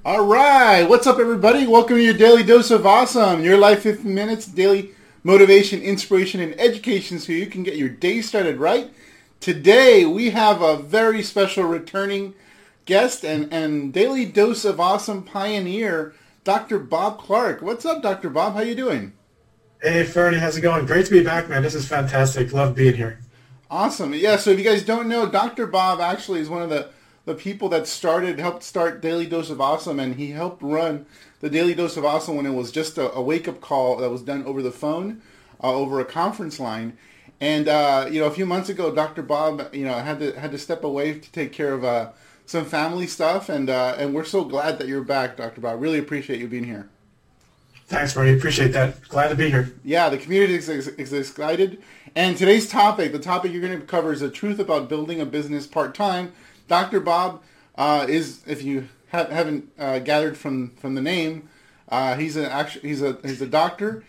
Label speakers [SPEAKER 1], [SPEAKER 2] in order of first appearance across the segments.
[SPEAKER 1] All right, what's up, everybody? Welcome to your daily dose of awesome. Your life 15 minutes, daily motivation, inspiration, and education so you can get your day started right. Today, we have a very special returning guest and daily dose of awesome pioneer, Dr. Bob Clark. What's up, Dr. Bob? How you doing?
[SPEAKER 2] Hey, Fernie, how's it going? Great to be back, man. This is fantastic. Love being here.
[SPEAKER 1] Awesome. Yeah, so if you guys don't know, Dr. Bob actually is one of the people that helped start Daily Dose of Awesome, and he helped run the Daily Dose of Awesome when it was just a wake-up call that was done over the phone, over a conference line. And, a few months ago, Dr. Bob, had to step away to take care of some family stuff, and we're so glad that you're back, Dr. Bob. Really appreciate you being here.
[SPEAKER 2] Thanks, Fernie. Appreciate that. Glad to be here.
[SPEAKER 1] Yeah, the community is excited. And today's topic, the topic you're going to cover is the truth about building a business part-time. Dr. Bob is, if you haven't gathered from the name, he's a doctor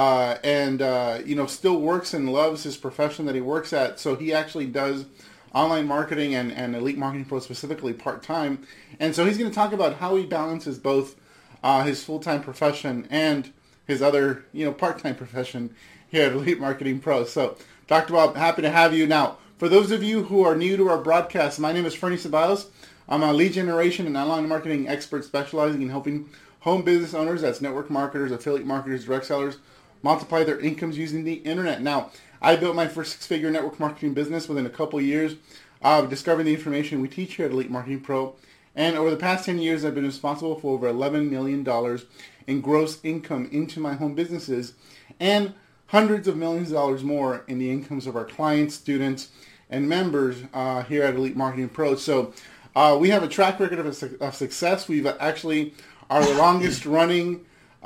[SPEAKER 1] and still works and loves his profession that he works at. So he actually does online marketing and Elite Marketing Pro specifically part-time. And so he's going to talk about how he balances both his full-time profession and his other part-time profession here at Elite Marketing Pro. So Dr. Bob, happy to have you. Now, for those of you who are new to our broadcast, my name is Fernie Ceballos. I'm a lead generation and online marketing expert specializing in helping home business owners, that's network marketers, affiliate marketers, direct sellers, multiply their incomes using the internet. Now, I built my first six-figure network marketing business within a couple years of discovering the information we teach here at Elite Marketing Pro. And over the past 10 years, I've been responsible for over $11 million in gross income into my home businesses and hundreds of millions of dollars more in the incomes of our clients, students, and members here at Elite Marketing Pro. So we have a track record of success. We've actually are the longest running,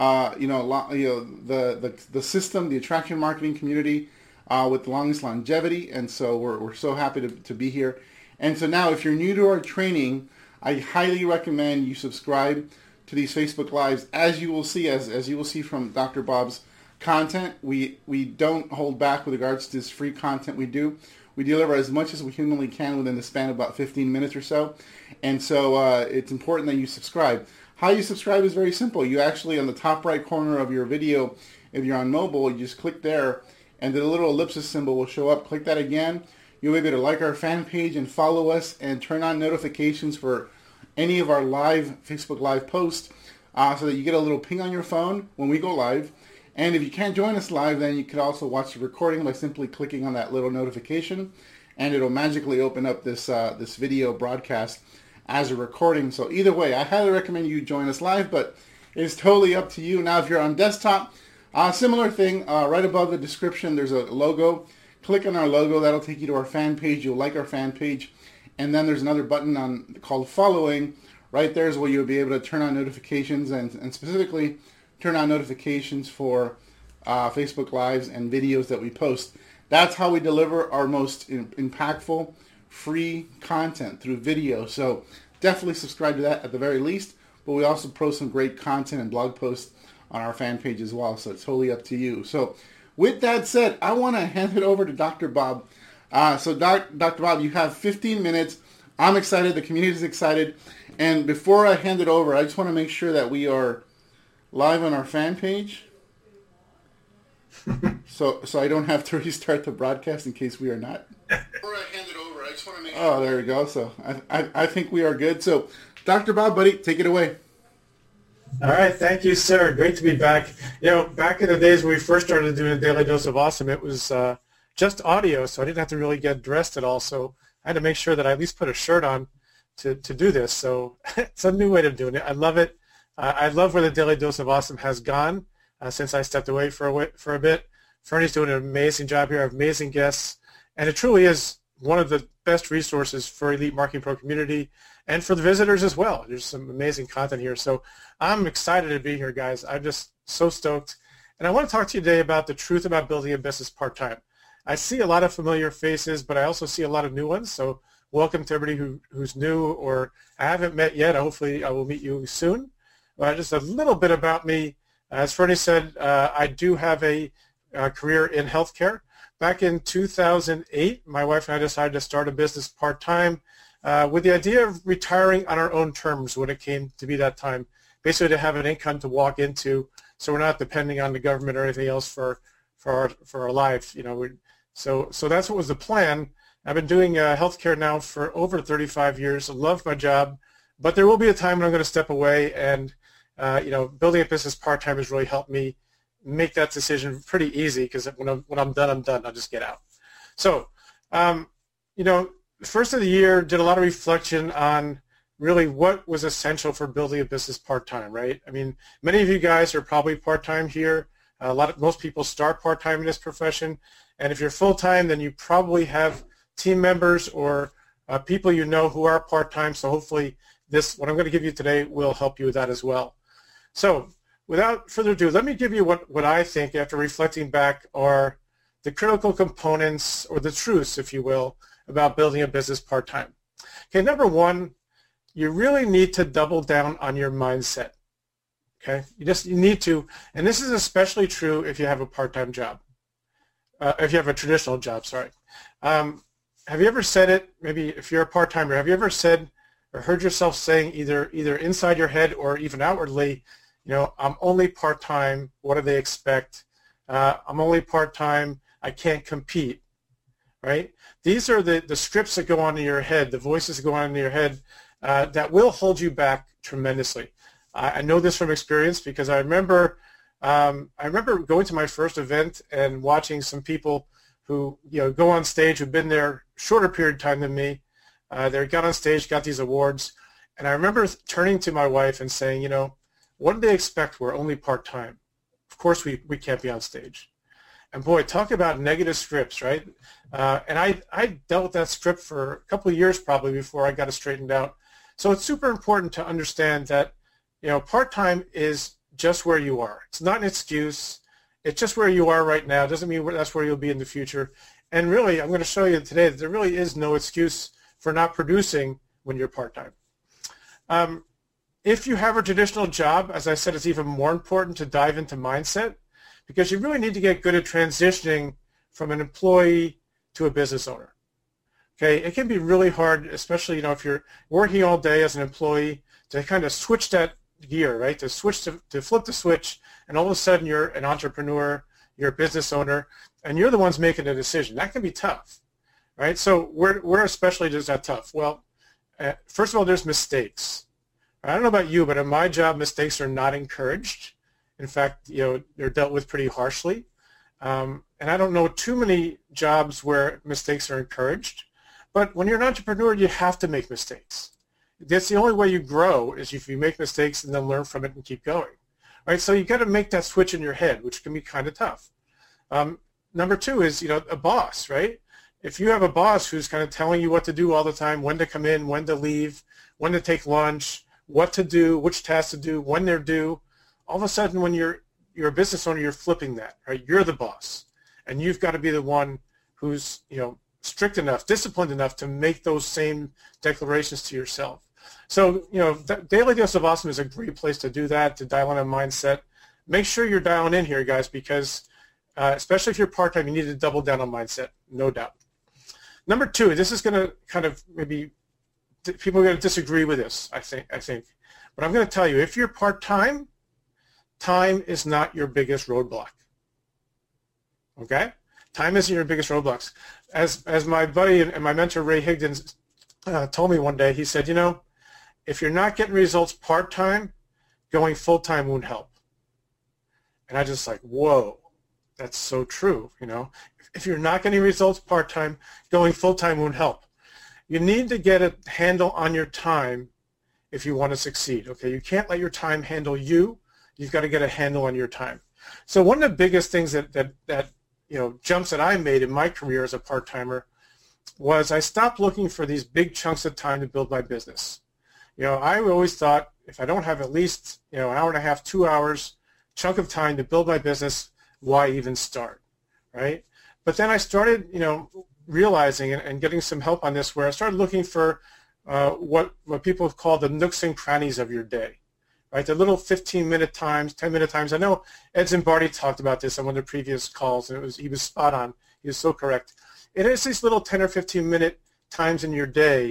[SPEAKER 1] the system, the attraction marketing community with the longest longevity. And so we're so happy to be here. And so now, if you're new to our training, I highly recommend you subscribe to these Facebook Lives. As you will see, as you will see from Dr. Bob's content, we don't hold back with regards to this free content we do. We deliver as much as we humanly can within the span of about 15 minutes or so. And so it's important that you subscribe. How you subscribe is very simple. You actually, on the top right corner of your video, if you're on mobile, you just click there, and the little ellipsis symbol will show up. Click that again. You'll be able to like our fan page and follow us and turn on notifications for any of our live Facebook Live posts so that you get a little ping on your phone when we go live. And if you can't join us live, then you can also watch the recording by simply clicking on that little notification, and it'll magically open up this video broadcast as a recording. So either way, I highly recommend you join us live, but it's totally up to you. Now, if you're on desktop, similar thing, right above the description, there's a logo. Click on our logo. That'll take you to our fan page. You'll like our fan page. And then there's another button called following. Right there is where you'll be able to turn on notifications and specifically turn on notifications for Facebook Lives and videos that we post. That's how we deliver our most impactful free content, through video. So definitely subscribe to that at the very least. But we also post some great content and blog posts on our fan page as well. So it's totally up to you. So with that said, I want to hand it over to Dr. Bob. Dr. Bob, you have 15 minutes. I'm excited. The community is excited. And before I hand it over, I just want to make sure that we are live on our fan page. so I don't have to restart the broadcast in case we are not. Before I hand it over, I just want to make sure. Oh, there we go. So I think we are good. So Dr. Bob, buddy, take it away.
[SPEAKER 2] All right. Thank you, sir. Great to be back. Back in the days when we first started doing a Daily Dose of Awesome, it was just audio, so I didn't have to really get dressed at all. So I had to make sure that I at least put a shirt on to do this. So it's a new way of doing it. I love it. I love where the Daily Dose of Awesome has gone since I stepped away for a bit. Fernie's doing an amazing job here, amazing guests, and it truly is one of the best resources for Elite Marketing Pro community and for the visitors as well. There's some amazing content here. So I'm excited to be here, guys. I'm just so stoked. And I want to talk to you today about the truth about building a business part-time. I see a lot of familiar faces, but I also see a lot of new ones. So welcome to everybody who's new or I haven't met yet. Hopefully I will meet you soon. Just a little bit about me. As Fernie said, I do have a career in healthcare. Back in 2008, my wife and I decided to start a business part-time. with the idea of retiring on our own terms when it came to be that time, basically to have an income to walk into, so we're not depending on the government or anything else for our life. So that's what was the plan. I've been doing healthcare now for over 35 years. I love my job, but there will be a time when I'm going to step away, and building a business part-time has really helped me make that decision pretty easy, because when I'm done, I'm done. I'll just get out. So, first of the year, did a lot of reflection on really what was essential for building a business part-time, right? I mean, many of you guys are probably part-time here. Most people start part-time in this profession, and if you're full-time, then you probably have team members or people you know who are part-time. So hopefully, what I'm going to give you today will help you with that as well. So, without further ado, let me give you what I think, after reflecting back, are the critical components, or the truths, if you will, about building a business part-time. Okay, number one, you really need to double down on your mindset. Okay, you need to, and this is especially true if you have a part-time job, if you have a traditional job, sorry. Have you ever said it, maybe if you're a part-timer, have you ever said or heard yourself saying either inside your head or even outwardly, I'm only part-time, what do they expect? I'm only part-time, I can't compete, right? These are the scripts that go on in your head, the voices that go on in your head that will hold you back tremendously. I know this from experience, because I remember going to my first event and watching some people who go on stage, who've been there shorter period of time than me. They got on stage, got these awards, and I remember turning to my wife and saying, what do they expect? We're only part-time. Of course we can't be on stage. And boy, talk about negative scripts, right? And I dealt with that script for a couple of years probably before I got it straightened out. So it's super important to understand that, part-time is just where you are. It's not an excuse. It's just where you are right now. It doesn't mean that's where you'll be in the future. And really, I'm going to show you today that there really is no excuse for not producing when you're part-time. If you have a traditional job, as I said, it's even more important to dive into mindset, because you really need to get good at transitioning from an employee to a business owner. Okay, it can be really hard, especially if you're working all day as an employee, to kind of switch that gear, right? To flip the switch, and all of a sudden you're an entrepreneur, you're a business owner, and you're the ones making the decision. That can be tough, right? So where especially does that tough? Well, first of all, there's mistakes. I don't know about you, but in my job, mistakes are not encouraged. In fact, they're dealt with pretty harshly. And I don't know too many jobs where mistakes are encouraged. But when you're an entrepreneur, you have to make mistakes. That's the only way you grow, is if you make mistakes and then learn from it and keep going. Right? So you got to make that switch in your head, which can be kind of tough. Number two is, a boss, right? If you have a boss who's kind of telling you what to do all the time, when to come in, when to leave, when to take lunch, what to do, which tasks to do, when they're due, all of a sudden when you're a business owner, you're flipping that, right? You're the boss, and you've got to be the one who's, strict enough, disciplined enough to make those same declarations to yourself. So, Daily Dose of Awesome is a great place to do that, to dial in a mindset. Make sure you're dialing in here, guys, because especially if you're part-time, you need to double down on mindset, no doubt. Number two, this is going to kind of maybe people are going to disagree with this, I think. But I'm going to tell you, if you're part-time, time is not your biggest roadblock. Okay? Time isn't your biggest roadblocks. As my buddy and my mentor, Ray Higdon, told me one day, he said, if you're not getting results part-time, going full-time won't help. And I just like, whoa, that's so true. If you're not getting results part-time, going full-time won't help. You need to get a handle on your time if you want to succeed. Okay, you can't let your time handle you. You've got to get a handle on your time. So one of the biggest things that jumps that I made in my career as a part-timer was I stopped looking for these big chunks of time to build my business. I always thought if I don't have at least an hour and a half, 2 hours chunk of time to build my business, why even start, right? But then I started, realizing and getting some help on this, where I started looking for what people call the nooks and crannies of your day, right? The little 15-minute times, 10-minute times. I know Ed Zimbardi talked about this on one of the previous calls, and he was spot on. He was so correct. It is these little 10 or 15-minute times in your day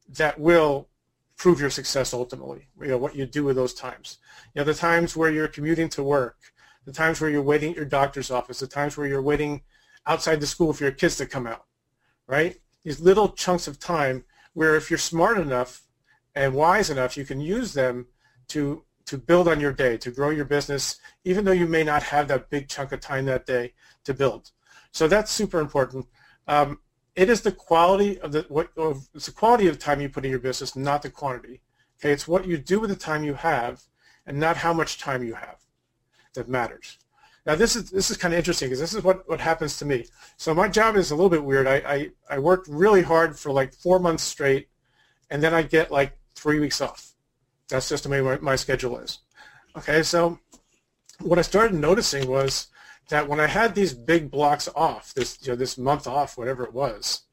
[SPEAKER 2] that will prove your success ultimately. What you do with those times. The times where you're commuting to work, the times where you're waiting at your doctor's office, the times where you're waiting outside the school for your kids to come out, right? These little chunks of time where if you're smart enough and wise enough, you can use them to build on your day, to grow your business, even though you may not have that big chunk of time that day to build. So that's super important. It is the quality of it's the quality of time you put in your business, not the quantity. Okay, it's what you do with the time you have, and not how much time you have that matters. Now this is kind of interesting because this is what happens to me. So my job is a little bit weird. I worked really hard for like 4 months straight, and then I get like 3 weeks off. That's just the way my schedule is. Okay, so what I started noticing was that when I had these big blocks off, this month off, whatever it was,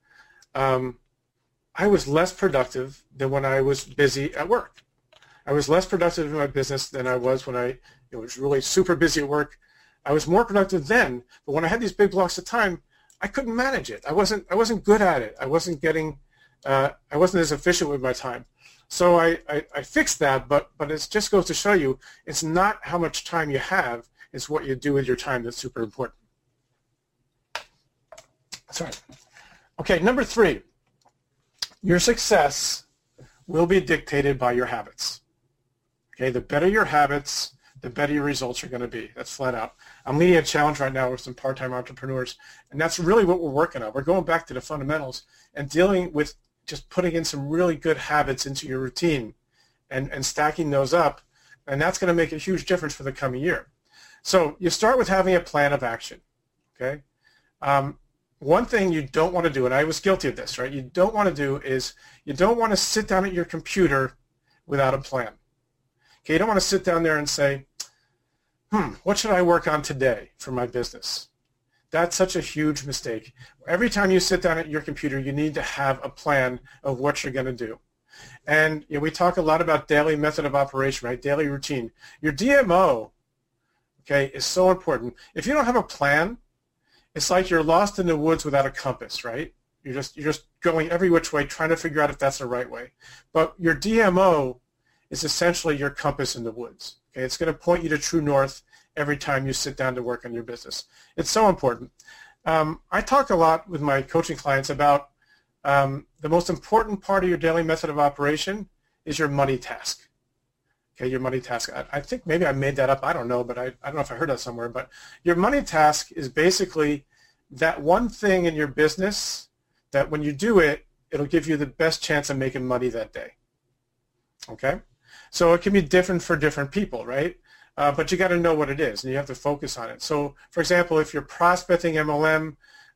[SPEAKER 2] I was less productive than when I was busy at work. I was less productive in my business than I was when I was really super busy at work. I was more productive then, but when I had these big blocks of time, I couldn't manage it. I wasn't good at it. I wasn't as efficient with my time. So I fixed that, but it just goes to show you it's not how much time you have, it's what you do with your time that's super important. That's right. Okay, number 3, your success will be dictated by your habits. Okay, the better your habits, the better your results are going to be. That's flat out. I'm leading a challenge right now with some part-time entrepreneurs, and that's really what we're working on. We're going back to the fundamentals and dealing with just putting in some really good habits into your routine and stacking those up, and that's going to make a huge difference for the coming year. So you start with having a plan of action, okay? One thing you don't want to do, and I was guilty of this, right? You don't want to do is you don't want to sit down at your computer without a plan. Okay, you don't want to sit down there and say, what should I work on today for my business? That's such a huge mistake. Every time you sit down at your computer, you need to have a plan of what you're going to do. And we talk a lot about daily method of operation, right? Daily routine. Your DMO, okay, is so important. If you don't have a plan, it's like you're lost in the woods without a compass, right? You're just going every which way, trying to figure out if that's the right way. But your DMO is essentially your compass in the woods. Okay, it's going to point you to true north every time you sit down to work on your business. It's so important. I talk a lot with my coaching clients about the most important part of your daily method of operation is your money task. Okay, your money task. I think maybe I made that up. I don't know, but I don't know if I heard that somewhere. But your money task is basically that one thing in your business that when you do it, it'll give you the best chance of making money that day. Okay? So it can be different for different people, right? But you got to know what it is, and you have to focus on it. So, for example, if you're prospecting MLM,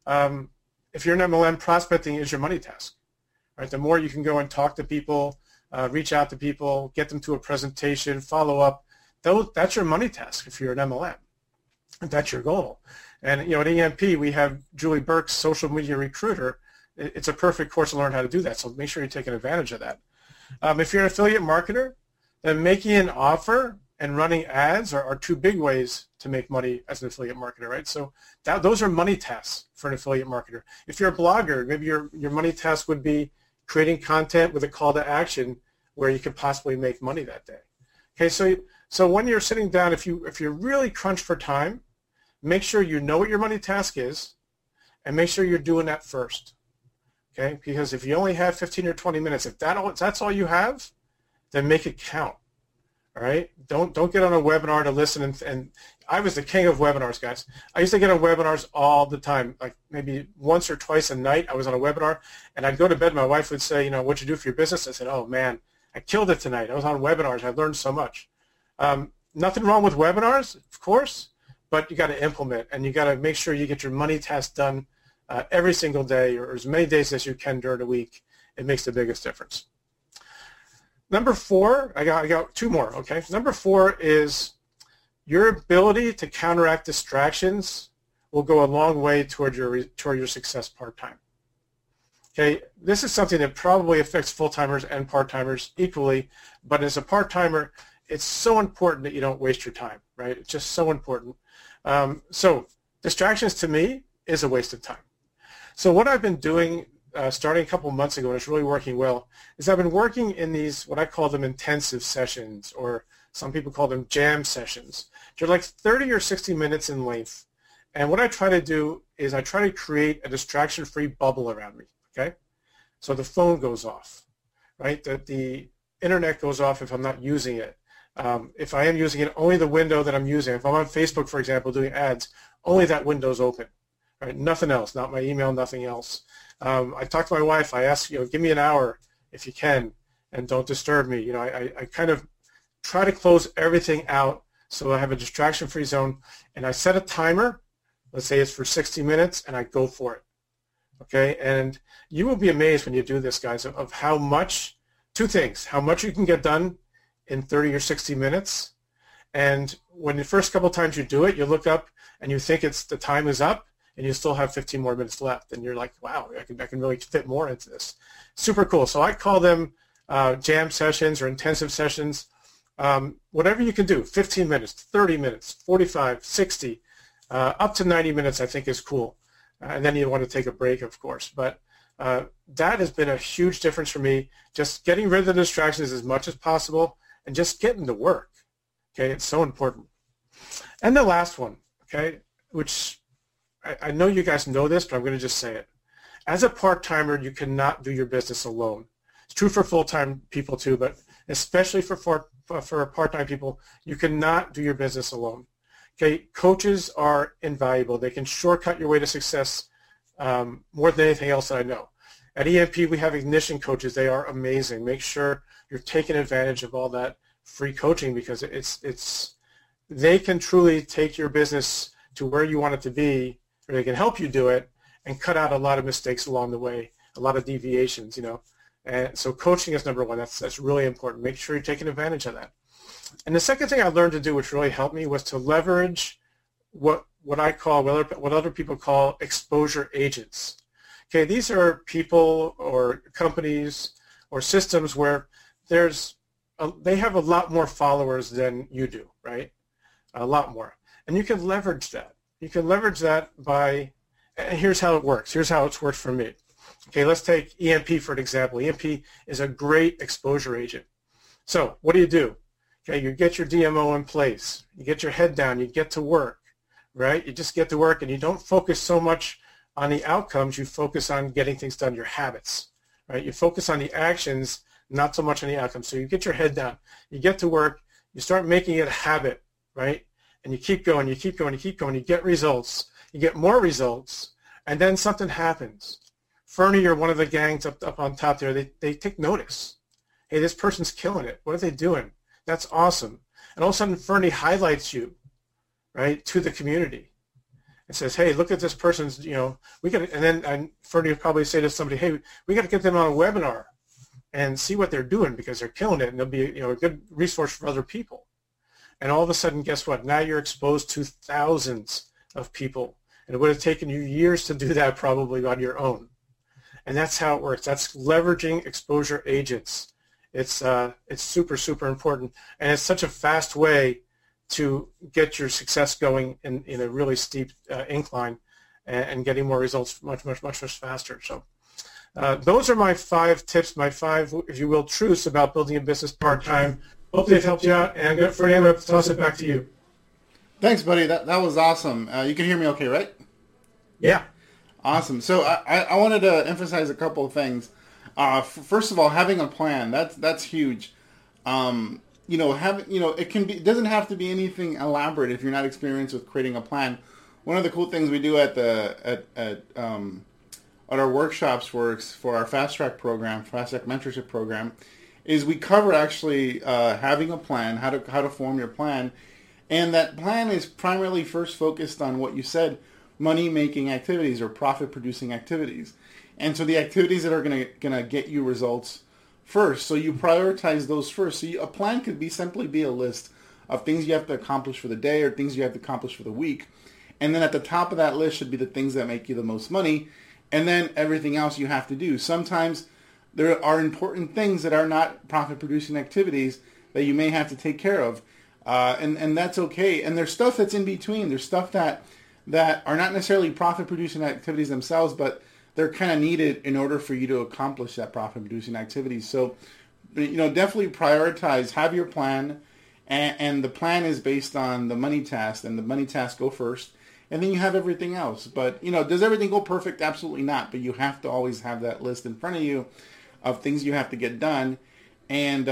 [SPEAKER 2] if you're an MLM, prospecting is your money task, right? The more you can go and talk to people, reach out to people, get them to a presentation, follow up, that's your money task if you're an MLM. That's your goal. And, at EMP, we have Julie Burke's Social Media Recruiter. It's a perfect course to learn how to do that, so make sure you're taking advantage of that. If you're an affiliate marketer, then making an offer and running ads are 2 big ways to make money as an affiliate marketer, right? So those are money tasks for an affiliate marketer. If you're a blogger, maybe your money task would be creating content with a call to action where you could possibly make money that day. Okay, so when you're sitting down, if you're really crunched for time, make sure you know what your money task is and make sure you're doing that first. Okay, because if you only have 15 or 20 minutes, if that's all you have, then make it count. All right, don't get on a webinar to listen. And I was the king of webinars, guys. I used to get on webinars all the time, like maybe once or twice a night. I was on a webinar, and I'd go to bed. My wife would say, "What'd you do for your business?" I said, "Oh man, I killed it tonight. I was on webinars. I learned so much." Nothing wrong with webinars, of course, but you got to implement, and you got to make sure you get your money task done every single day, or as many days as you can during the week. It makes the biggest difference. Number 4, I got 2 more, okay? Number 4 is your ability to counteract distractions will go a long way toward your success part-time. Okay, this is something that probably affects full-timers and part-timers equally, but as a part-timer, it's so important that you don't waste your time, right? It's just so important. So distractions to me is a waste of time. So what I've been doing starting a couple of months ago, and it's really working well, is I've been working in these, what I call them intensive sessions, or some people call them jam sessions. They're like 30 or 60 minutes in length. And what I try to do is I try to create a distraction-free bubble around me, okay? So the phone goes off, right? The internet goes off if I'm not using it. If I am using it, only the window that I'm using. If I'm on Facebook, for example, doing ads, only that window's open, right? Nothing else, not my email, nothing else. I talk to my wife. I ask, give me an hour if you can, and don't disturb me. I kind of try to close everything out so I have a distraction-free zone, and I set a timer. Let's say it's for 60 minutes, and I go for it. Okay, and you will be amazed when you do this, guys, of how much. Two things: how much you can get done in 30 or 60 minutes, and when the first couple times you do it, you look up and you think the time is up, and you still have 15 more minutes left, and you're like, wow, I can really fit more into this. Super cool. So I call them jam sessions or intensive sessions. Whatever you can do, 15 minutes, 30 minutes, 45, 60, up to 90 minutes I think is cool. And then you want to take a break, of course. But that has been a huge difference for me, just getting rid of the distractions as much as possible and just getting to work. Okay, it's so important. And the last one, okay, which I know you guys know this, but I'm going to just say it. As a part-timer, you cannot do your business alone. It's true for full-time people too, but especially for part-time people, you cannot do your business alone. Okay, coaches are invaluable. They can shortcut your way to success more than anything else that I know. At EMP, we have Ignition coaches. They are amazing. Make sure you're taking advantage of all that free coaching, because they can truly take your business to where you want it to be, or they can help you do it and cut out a lot of mistakes along the way, a lot of deviations, And so coaching is number one. That's really important. Make sure you're taking advantage of that. And the second thing I learned to do, which really helped me, was to leverage what other people call exposure agents. Okay, these are people or companies or systems where they have a lot more followers than you do, right? A lot more. And you can leverage that. You can leverage that by, and here's how it works. Here's how it's worked for me. Okay, let's take EMP for an example. EMP is a great exposure agent. So what do? Okay, you get your DMO in place. You get your head down. You get to work, right? You just get to work, and you don't focus so much on the outcomes. You focus on getting things done, your habits, right? You focus on the actions, not so much on the outcomes. So you get your head down. You get to work. You start making it a habit, right? And you keep going. You keep going. You keep going. You get results. You get more results, and then something happens. Fernie or one of the gangs up on top there, they take notice. Hey, this person's killing it. What are they doing? That's awesome. And all of a sudden, Fernie highlights you, right, to the community. It says, hey, look at this person's, we got to, and Fernie will probably say to somebody, hey, we got to get them on a webinar and see what they're doing, because they're killing it, and they'll be, a good resource for other people. And all of a sudden, guess what? Now you're exposed to thousands of people. And it would have taken you years to do that probably on your own. And that's how it works. That's leveraging exposure agents. It's super, super important. And it's such a fast way to get your success going in a really steep incline and getting more results much, much, much, much faster. So those are my 5 tips, my 5, if you will, truths about building a business part-time. Hope they've helped you out. And Fernie, I'm going to toss it back to you.
[SPEAKER 1] Thanks, buddy. That was awesome. You can hear me okay, right?
[SPEAKER 2] Yeah.
[SPEAKER 1] Awesome. So I wanted to emphasize a couple of things. First of all, having a plan, that's huge. It doesn't have to be anything elaborate if you're not experienced with creating a plan. One of the cool things we do at our workshops for our Fast Track program, Fast Track Mentorship program, is we cover actually having a plan, how to form your plan, and that plan is primarily first focused on what you said, money-making activities or profit-producing activities. And so the activities that are gonna get you results first. So you prioritize those first. So a plan could simply be a list of things you have to accomplish for the day or things you have to accomplish for the week. And then at the top of that list should be the things that make you the most money. And then everything else you have to do. Sometimes there are important things that are not profit-producing activities that you may have to take care of. And that's okay. And there's stuff that's in between. There's stuff that are not necessarily profit-producing activities themselves, but they're kind of needed in order for you to accomplish that profit-producing activity. So, definitely prioritize, have your plan, and the plan is based on the money task, and the money tasks go first, and then you have everything else. But, does everything go perfect? Absolutely not. But you have to always have that list in front of you of things you have to get done. And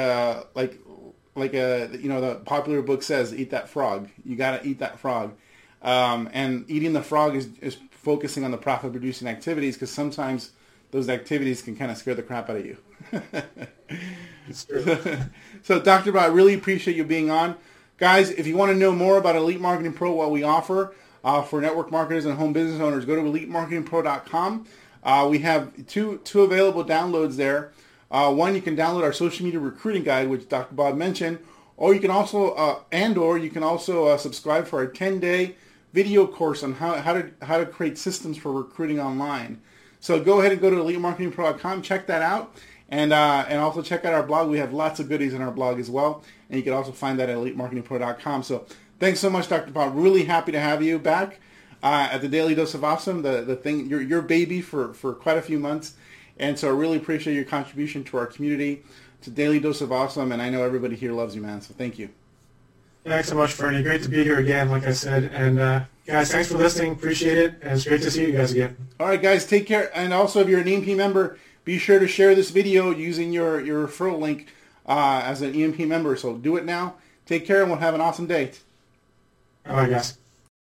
[SPEAKER 1] the popular book says, eat that frog. You got to eat that frog. And eating the frog is focusing on the profit-producing activities, because sometimes those activities can kind of scare the crap out of you.
[SPEAKER 2] It's true.
[SPEAKER 1] So, Dr. Bob, I really appreciate you being on. Guys, if you want to know more about Elite Marketing Pro, what we offer for network marketers and home business owners, go to EliteMarketingPro.com. We have two available downloads there. One, you can download our social media recruiting guide, which Dr. Bob mentioned, or you can also subscribe for our 10-day video course on how to create systems for recruiting online. So go ahead and go to EliteMarketingPro.com, check that out, and also check out our blog. We have lots of goodies in our blog as well, and you can also find that at EliteMarketingPro.com. So thanks so much, Dr. Bob. Really happy to have you back at the Daily Dose of Awesome, the thing, your baby for quite a few months. And so I really appreciate your contribution to our community, to Daily Dose of Awesome, and I know everybody here loves you, man. So thank you.
[SPEAKER 2] Thanks so much, Fernie. Great to be here again, like I said. And guys, thanks for listening. Appreciate it. And it's great to see you guys again.
[SPEAKER 1] All right, guys, take care. And also, if you're an EMP member, be sure to share this video using your referral link as an EMP member. So do it now. Take care, and we'll have an awesome day.
[SPEAKER 2] All right, guys.